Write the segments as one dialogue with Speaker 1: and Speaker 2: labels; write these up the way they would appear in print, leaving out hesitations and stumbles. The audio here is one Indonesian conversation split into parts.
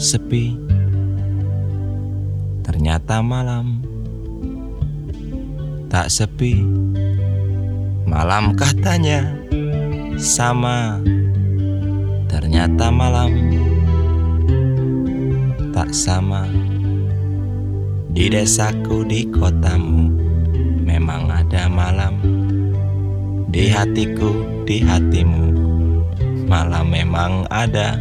Speaker 1: sepi. Ternyata malam tak sepi. Malam katanya sama. Ternyata malam tak sama. Di desaku, di kotamu, memang ada malam. Di hatiku, di hatimu, malam memang ada.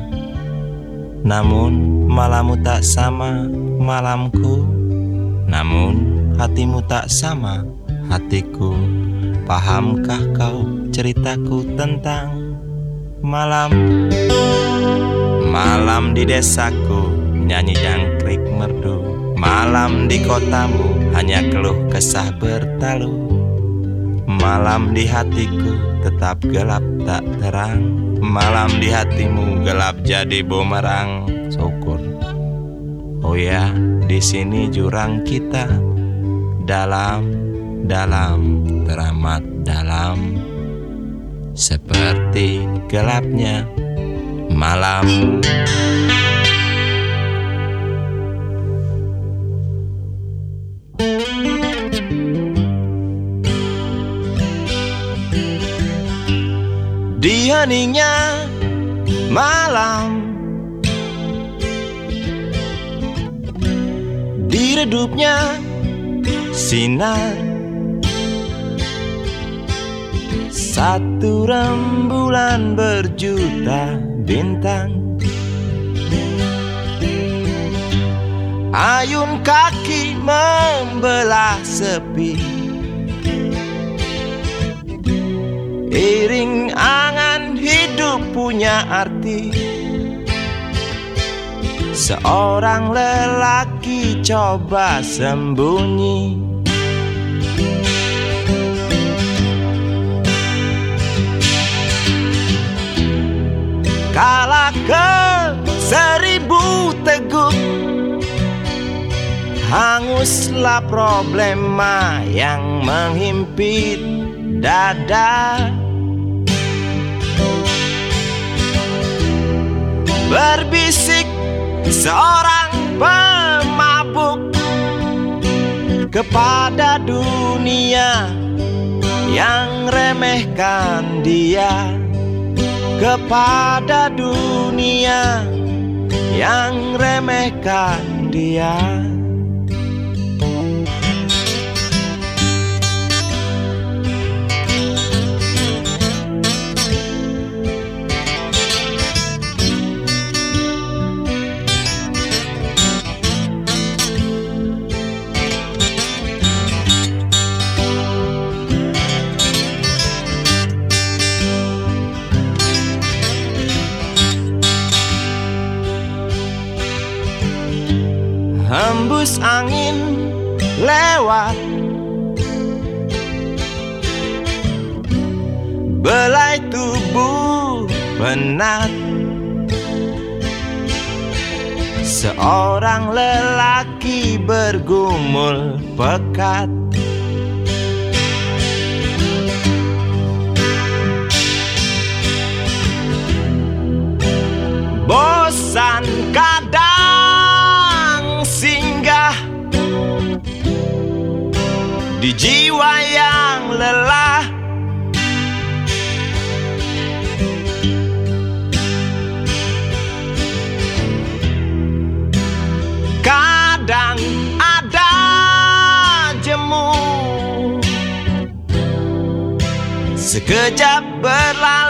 Speaker 1: Namun malammu tak sama malamku. Namun hatimu tak sama hatiku. Pahamkah kau ceritaku tentang malam? Malam di desaku nyanyi jangkrik merdu. Malam di kotamu hanya keluh kesah bertalu. Malam di hatiku tetap gelap tak terang. Malam di hatimu gelap jadi bumerang. Syukur. Oh ya, di sini jurang kita dalam, dalam, teramat dalam. Seperti gelapnya malam. Di heningnya malam, di redupnya sinar, satu rembulan berjuta bintang. Ayun kaki membelah sepi, iring angan hidup punya arti. Seorang lelaki coba sembunyi, kala ke 1000 teguh, hanguslah problema yang menghimpit dada. Berbisik seorang pemabuk kepada dunia yang remehkan dia, kepada dunia yang remehkan dia. Hembus angin lewat, belai tubuh penat. Seorang lelaki bergumul pekat. Bosan kadang singgah di jiwa yang lelah. Kadang ada jemu sekejap berlalu.